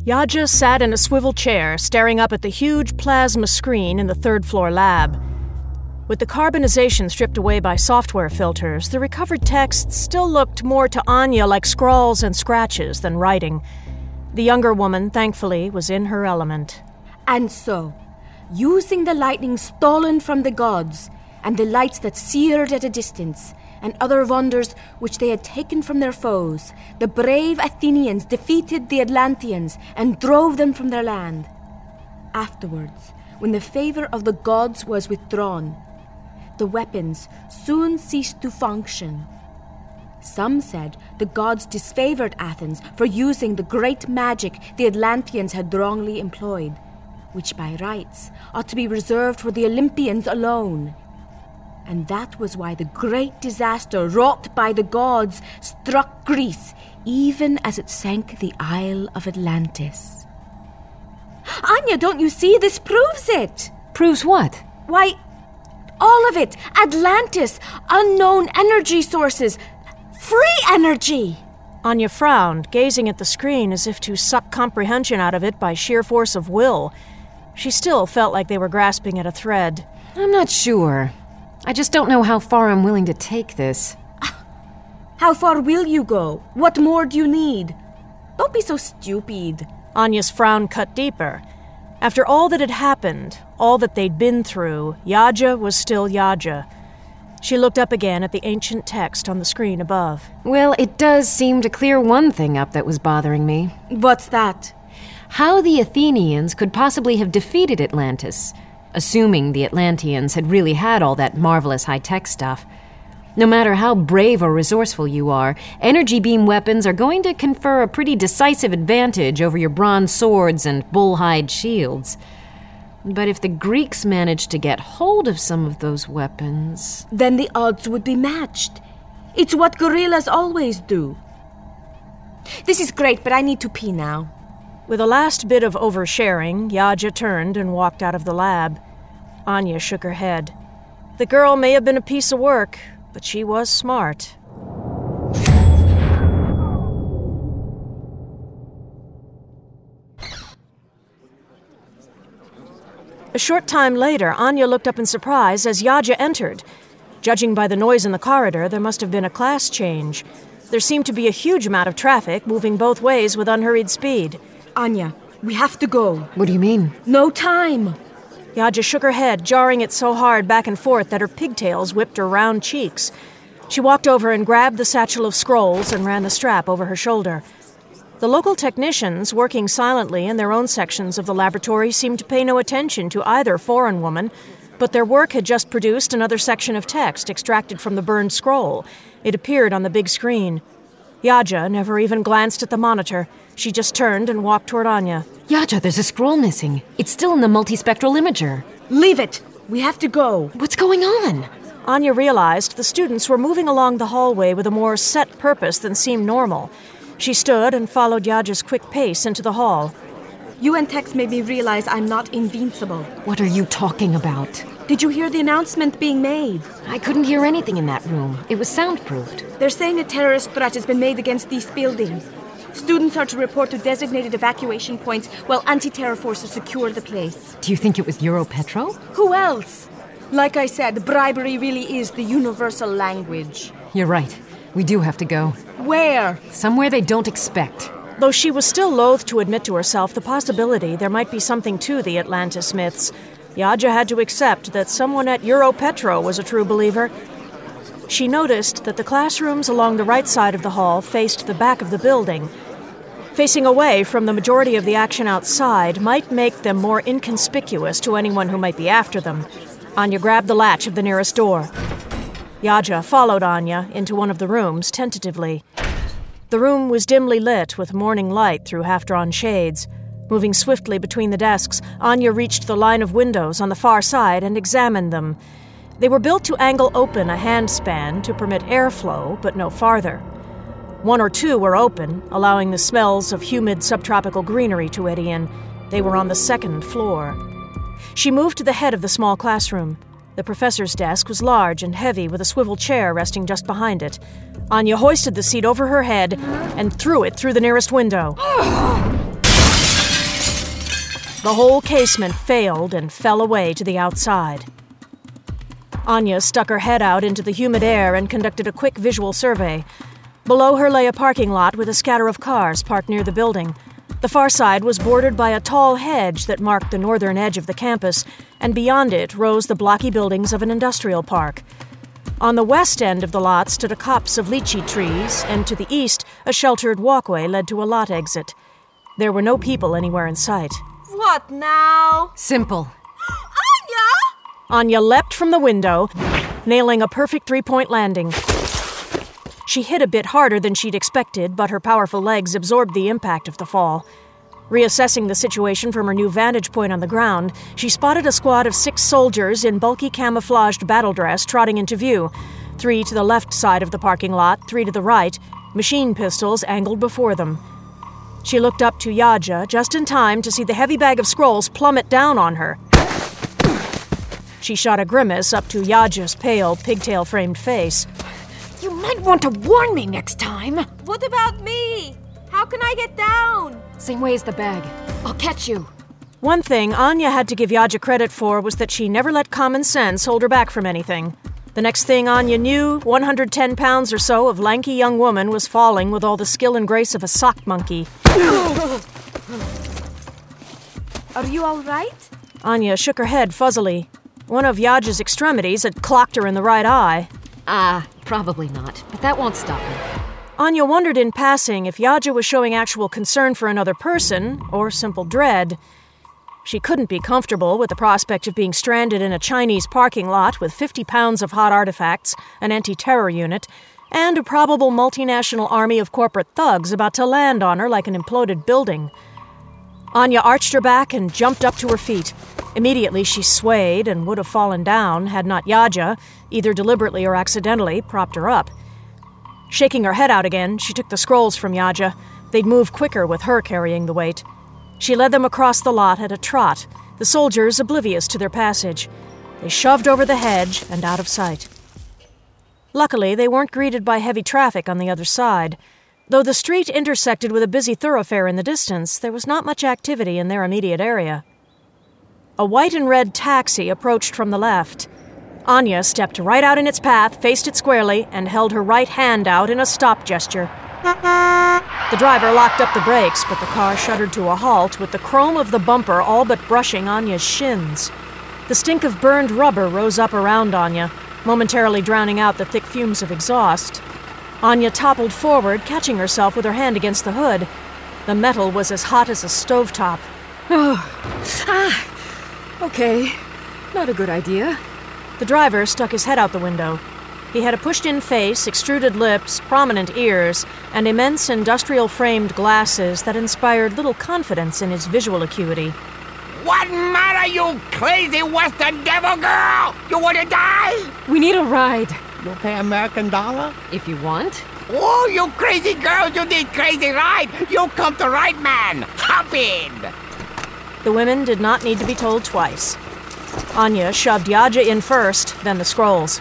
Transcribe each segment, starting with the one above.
Yaja sat in a swivel chair, staring up at the huge plasma screen in the third-floor lab. With the carbonization stripped away by software filters, the recovered text still looked more to Anya like scrawls and scratches than writing. The younger woman, thankfully, was in her element. And so, using the lightning stolen from the gods, and the lights that seared at a distance, and other wonders which they had taken from their foes, the brave Athenians defeated the Atlanteans and drove them from their land. Afterwards, when the favor of the gods was withdrawn, the weapons soon ceased to function. Some said the gods disfavored Athens for using the great magic the Atlanteans had wrongly employed, which by rights ought to be reserved for the Olympians alone. And that was why the great disaster wrought by the gods struck Greece, even as it sank the Isle of Atlantis. Anya, don't you see? This proves it. Proves what? Why, all of it. Atlantis, unknown energy sources, free energy. Anya frowned, gazing at the screen as if to suck comprehension out of it by sheer force of will. She still felt like they were grasping at a thread. I'm not sure. I just don't know how far I'm willing to take this. How far will you go? What more do you need? Don't be so stupid. Anya's frown cut deeper. After all that had happened, all that they'd been through, Yaja was still Yaja. She looked up again at the ancient text on the screen above. Well, it does seem to clear one thing up that was bothering me. What's that? How the Athenians could possibly have defeated Atlantis, assuming the Atlanteans had really had all that marvelous high-tech stuff. No matter how brave or resourceful you are, energy beam weapons are going to confer a pretty decisive advantage over your bronze swords and bull-hide shields. But if the Greeks managed to get hold of some of those weapons... Then the odds would be matched. It's what gorillas always do. This is great, but I need to pee now. With a last bit of oversharing, Yaja turned and walked out of the lab. Anya shook her head. The girl may have been a piece of work, but she was smart. A short time later, Anya looked up in surprise as Yaja entered. Judging by the noise in the corridor, there must have been a class change. There seemed to be a huge amount of traffic moving both ways with unhurried speed. Anya, we have to go. What do you mean? No time. Yaja shook her head, jarring it so hard back and forth that her pigtails whipped her round cheeks. She walked over and grabbed the satchel of scrolls and ran the strap over her shoulder. The local technicians, working silently in their own sections of the laboratory, seemed to pay no attention to either foreign woman, but their work had just produced another section of text extracted from the burned scroll. It appeared on the big screen. Yaja never even glanced at the monitor. She just turned and walked toward Anya. Yaja, there's a scroll missing. It's still in the multispectral imager. Leave it. We have to go. What's going on? Anya realized the students were moving along the hallway with a more set purpose than seemed normal. She stood and followed Yaja's quick pace into the hall. UN Techs made me realize I'm not invincible. What are you talking about? Did you hear the announcement being made? I couldn't hear anything in that room. It was soundproofed. They're saying a terrorist threat has been made against these buildings. Students are to report to designated evacuation points while anti-terror forces secure the place. Do you think it was Europetro? Who else? Like I said, bribery really is the universal language. You're right. We do have to go. Where? Somewhere they don't expect. Though she was still loath to admit to herself the possibility there might be something to the Atlantis myths, Yaja had to accept that someone at Europetro was a true believer. She noticed that the classrooms along the right side of the hall faced the back of the building. Facing away from the majority of the action outside might make them more inconspicuous to anyone who might be after them. Anya grabbed the latch of the nearest door. Yaja followed Anya into one of the rooms tentatively. The room was dimly lit with morning light through half-drawn shades. Moving swiftly between the desks, Anya reached the line of windows on the far side and examined them. They were built to angle open a handspan to permit airflow, but no farther. One or two were open, allowing the smells of humid subtropical greenery to eddy in. They were on the second floor. She moved to the head of the small classroom. The professor's desk was large and heavy, with a swivel chair resting just behind it. Anya hoisted the seat over her head and threw it through the nearest window. the whole casement failed and fell away to the outside. Anya stuck her head out into the humid air and conducted a quick visual survey. Below her lay a parking lot with a scatter of cars parked near the building. The far side was bordered by a tall hedge that marked the northern edge of the campus, and beyond it rose the blocky buildings of an industrial park. On the west end of the lot stood a copse of lychee trees, and to the east, a sheltered walkway led to a lot exit. There were no people anywhere in sight. What now? Simple. Anya leapt from the window, nailing a perfect three-point landing. She hit a bit harder than she'd expected, but her powerful legs absorbed the impact of the fall. Reassessing the situation from her new vantage point on the ground, she spotted a squad of 6 soldiers in bulky camouflaged battle dress trotting into view. 3 to the left side of the parking lot, 3 to the right, machine pistols angled before them. She looked up to Yaja just in time to see the heavy bag of scrolls plummet down on her. She shot a grimace up to Yaja's pale, pigtail-framed face. You might want to warn me next time. What about me? How can I get down? Same way as the bag. I'll catch you. One thing Anya had to give Yaja credit for was that she never let common sense hold her back from anything. The next thing Anya knew, 110 pounds or so of lanky young woman was falling with all the skill and grace of a sock monkey. Are you all right? Anya shook her head fuzzily. One of Yaja's extremities had clocked her in the right eye. Probably not, but that won't stop me. Anya wondered in passing if Yaja was showing actual concern for another person, or simple dread. She couldn't be comfortable with the prospect of being stranded in a Chinese parking lot with 50 pounds of hot artifacts, an anti-terror unit, and a probable multinational army of corporate thugs about to land on her like an imploded building. Anya arched her back and jumped up to her feet. Immediately she swayed and would have fallen down had not Yaja, either deliberately or accidentally, propped her up. Shaking her head out again, she took the scrolls from Yaja. They'd move quicker with her carrying the weight. She led them across the lot at a trot, the soldiers oblivious to their passage. They shoved over the hedge and out of sight. Luckily, they weren't greeted by heavy traffic on the other side. Though the street intersected with a busy thoroughfare in the distance, there was not much activity in their immediate area. A white and red taxi approached from the left. Anya stepped right out in its path, faced it squarely, and held her right hand out in a stop gesture. The driver locked up the brakes, but the car shuddered to a halt with the chrome of the bumper all but brushing Anya's shins. The stink of burned rubber rose up around Anya, momentarily drowning out the thick fumes of exhaust. Anya toppled forward, catching herself with her hand against the hood. The metal was as hot as a stovetop. Okay. Not a good idea. The driver stuck his head out the window. He had a pushed-in face, extruded lips, prominent ears, and immense industrial-framed glasses that inspired little confidence in his visual acuity. What matter, you crazy Western devil girl? You want to die? We need a ride. You pay American dollar? If you want. Oh, you crazy girl, you need crazy ride. You come to right man. Hop in. The women did not need to be told twice. Anya shoved Yaja in first, then the scrolls.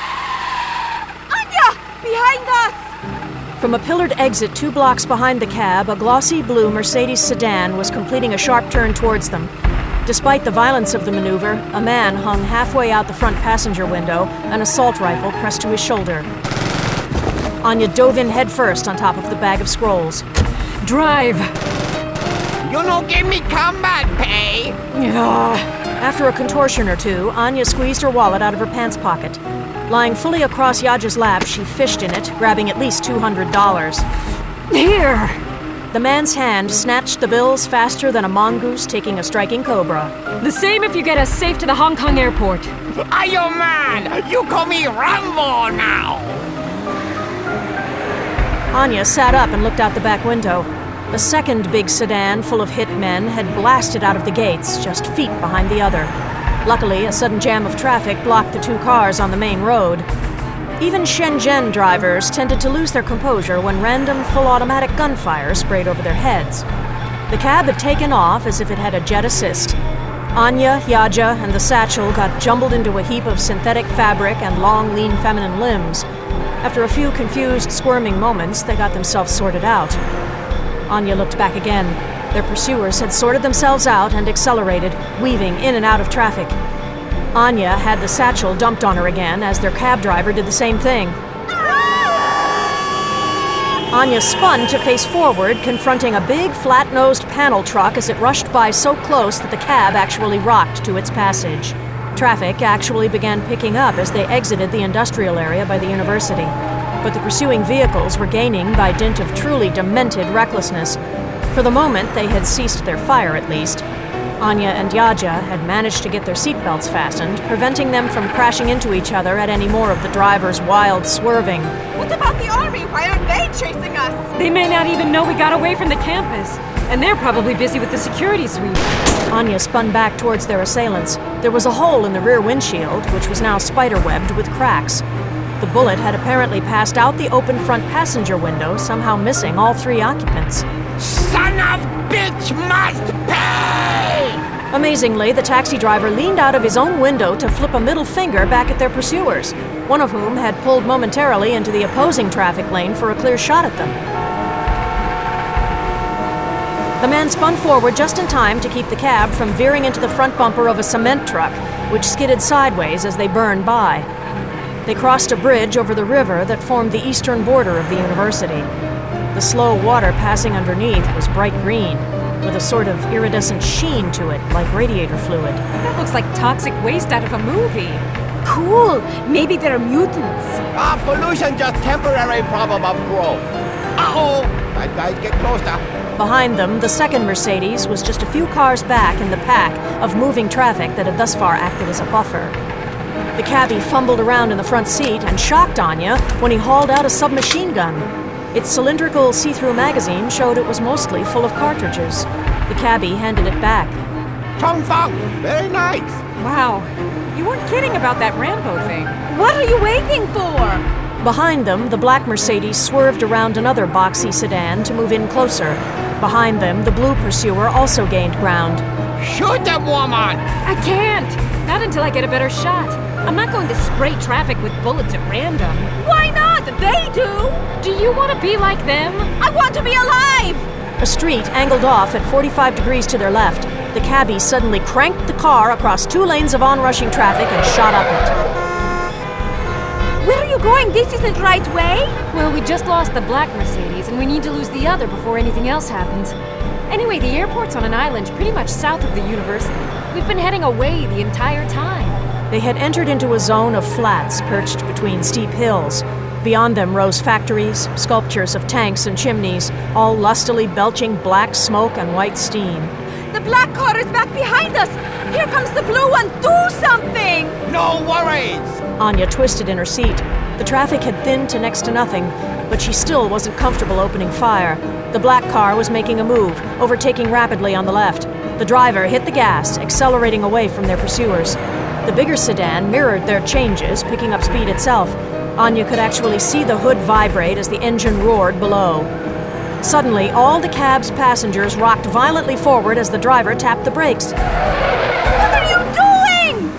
Anya! Behind us! From a pillared exit 2 blocks behind the cab, a glossy blue Mercedes sedan was completing a sharp turn towards them. Despite the violence of the maneuver, a man hung halfway out the front passenger window, an assault rifle pressed to his shoulder. Anya dove in headfirst on top of the bag of scrolls. Drive! You no give me combat pay. After a contortion or two, Anya squeezed her wallet out of her pants pocket. Lying fully across Yaja's lap, she fished in it, grabbing at least $200. Here! The man's hand snatched the bills faster than a mongoose taking a striking cobra. The same if you get us safe to the Hong Kong airport. Are you man? You call me Rambo now. Anya sat up and looked out the back window. A second big sedan full of hit men had blasted out of the gates, just feet behind the other. Luckily, a sudden jam of traffic blocked the 2 cars on the main road. Even Shenzhen drivers tended to lose their composure when random full-automatic gunfire sprayed over their heads. The cab had taken off as if it had a jet assist. Anya, Yaja, and the satchel got jumbled into a heap of synthetic fabric and long, lean feminine limbs. After a few confused, squirming moments, they got themselves sorted out. Anya looked back again. Their pursuers had sorted themselves out and accelerated, weaving in and out of traffic. Anya had the satchel dumped on her again as their cab driver did the same thing. Anya spun to face forward, confronting a big, flat-nosed panel truck as it rushed by so close that the cab actually rocked to its passage. Traffic actually began picking up as they exited the industrial area by the university. But the pursuing vehicles were gaining by dint of truly demented recklessness. For the moment, they had ceased their fire at least. Anya and Yaja had managed to get their seatbelts fastened, preventing them from crashing into each other at any more of the driver's wild swerving. What about the army? Why aren't they chasing us? They may not even know we got away from the campus, and they're probably busy with the security sweep. Anya spun back towards their assailants. There was a hole in the rear windshield, which was now spiderwebbed with cracks. The bullet had apparently passed out the open front passenger window, somehow missing all 3 occupants. Son of bitch must pay! Amazingly, the taxi driver leaned out of his own window to flip a middle finger back at their pursuers, one of whom had pulled momentarily into the opposing traffic lane for a clear shot at them. The man spun forward just in time to keep the cab from veering into the front bumper of a cement truck, which skidded sideways as they burned by. They crossed a bridge over the river that formed the eastern border of the university. The slow water passing underneath was bright green, with a sort of iridescent sheen to it, like radiator fluid. That looks like toxic waste out of a movie. Cool! Maybe they're mutants. Pollution just temporary problem of growth. Uh-oh! Bad guys get closer. Behind them, the second Mercedes was just a few cars back in the pack of moving traffic that had thus far acted as a buffer. The cabbie fumbled around in the front seat and shocked Anya when he hauled out a submachine gun. Its cylindrical see-through magazine showed it was mostly full of cartridges. The cabbie handed it back. Chong Fong, very nice. Wow, you weren't kidding about that Rambo thing. What are you waiting for? Behind them, the black Mercedes swerved around another boxy sedan to move in closer. Behind them, the blue pursuer also gained ground. Shoot them, woman! I can't! Not until I get a better shot. I'm not going to spray traffic with bullets at random. Why not? They do! Do you want to be like them? I want to be alive! A street angled off at 45 degrees to their left. The cabbie suddenly cranked the car across 2 lanes of onrushing traffic and shot up it. Where are you going? This isn't the right way. Well, we just lost the black Mercedes, and we need to lose the other before anything else happens. Anyway, the airport's on an island pretty much south of the university. We've been heading away the entire time. They had entered into a zone of flats perched between steep hills. Beyond them rose factories, sculptures of tanks and chimneys, all lustily belching black smoke and white steam. The black car is back behind us. Here comes the blue one. Do something! No worries! Anya twisted in her seat. The traffic had thinned to next to nothing, but she still wasn't comfortable opening fire. The black car was making a move, overtaking rapidly on the left. The driver hit the gas, accelerating away from their pursuers. The bigger sedan mirrored their changes, picking up speed itself. Anya could actually see the hood vibrate as the engine roared below. Suddenly, all the cab's passengers rocked violently forward as the driver tapped the brakes. What are you doing?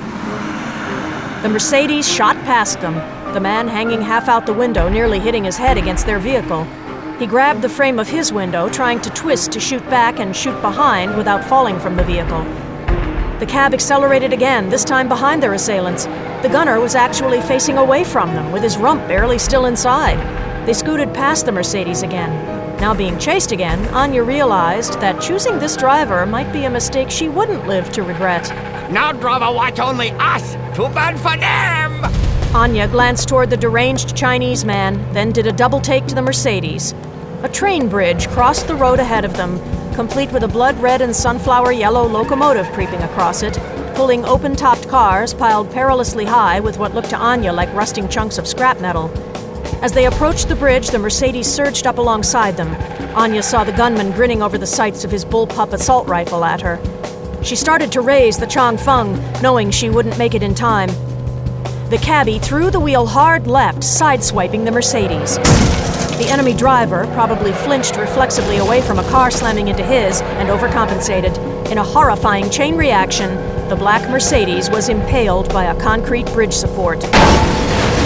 The Mercedes shot past them, the man hanging half out the window nearly hitting his head against their vehicle. He grabbed the frame of his window, trying to twist to shoot back and shoot behind without falling from the vehicle. The cab accelerated again, this time behind their assailants. The gunner was actually facing away from them, with his rump barely still inside. They scooted past the Mercedes again. Now being chased again, Anya realized that choosing this driver might be a mistake she wouldn't live to regret. Now driver watch only us! Too bad for them! Anya glanced toward the deranged Chinese man, then did a double take to the Mercedes. A train bridge crossed the road ahead of them, complete with a blood-red and sunflower yellow locomotive creeping across it, pulling open-topped cars piled perilously high with what looked to Anya like rusting chunks of scrap metal. As they approached the bridge, the Mercedes surged up alongside them. Anya saw the gunman grinning over the sights of his bullpup assault rifle at her. She started to raise the Changfeng, knowing she wouldn't make it in time. The cabbie threw the wheel hard left, sideswiping the Mercedes. The enemy driver probably flinched reflexively away from a car slamming into his and overcompensated. In a horrifying chain reaction, the black Mercedes was impaled by a concrete bridge support.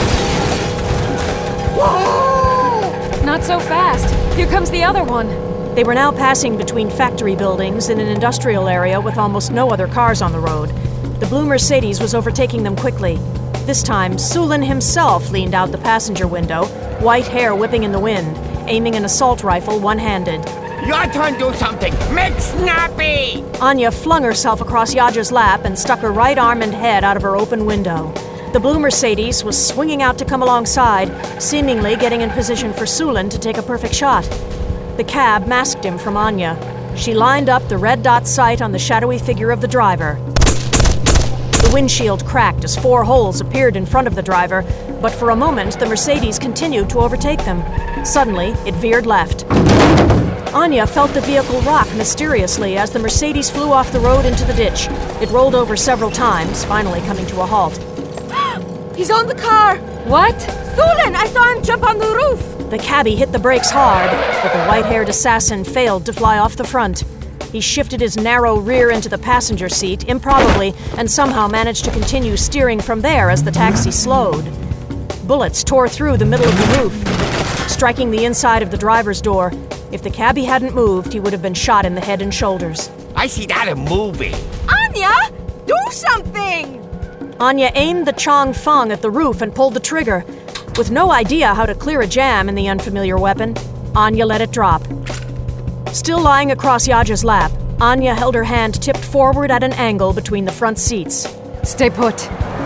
Not so fast. Here comes the other one. They were now passing between factory buildings in an industrial area with almost no other cars on the road. The blue Mercedes was overtaking them quickly. This time, Sulin himself leaned out the passenger window, white hair whipping in the wind, aiming an assault rifle one-handed. Your turn, do something. Make snappy! Anya flung herself across Yaja's lap and stuck her right arm and head out of her open window. The blue Mercedes was swinging out to come alongside, seemingly getting in position for Sulin to take a perfect shot. The cab masked him from Anya. She lined up the red dot sight on the shadowy figure of the driver. The windshield cracked as 4 holes appeared in front of the driver, but for a moment the Mercedes continued to overtake them. Suddenly, it veered left. Anya felt the vehicle rock mysteriously as the Mercedes flew off the road into the ditch. It rolled over several times, finally coming to a halt. He's on the car! What? Sulin, I saw him jump on the roof! The cabbie hit the brakes hard, but the white-haired assassin failed to fly off the front. He shifted his narrow rear into the passenger seat, improbably, and somehow managed to continue steering from there as the taxi slowed. Bullets tore through the middle of the roof, striking the inside of the driver's door. If the cabbie hadn't moved, he would have been shot in the head and shoulders. I see that in movie. Anya! Do something! Anya aimed the Chong Feng at the roof and pulled the trigger. With no idea how to clear a jam in the unfamiliar weapon, Anya let it drop. Still lying across Yaja's lap, Anya held her hand tipped forward at an angle between the front seats. Stay put.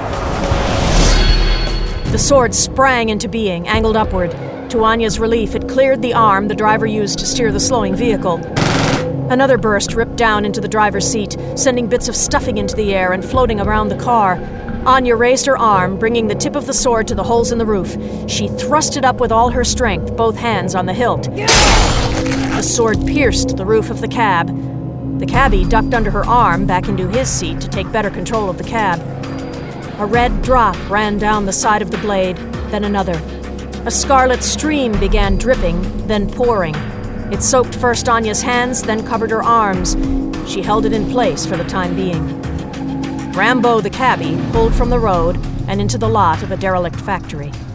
The sword sprang into being, angled upward. To Anya's relief, it cleared the arm the driver used to steer the slowing vehicle. Another burst ripped down into the driver's seat, sending bits of stuffing into the air and floating around the car. Anya raised her arm, bringing the tip of the sword to the holes in the roof. She thrust it up with all her strength, both hands on the hilt. The sword pierced the roof of the cab. The cabbie ducked under her arm back into his seat to take better control of the cab. A red drop ran down the side of the blade, then another. A scarlet stream began dripping, then pouring. It soaked first Anya's hands, then covered her arms. She held it in place for the time being. Rambo the cabbie pulled from the road and into the lot of a derelict factory.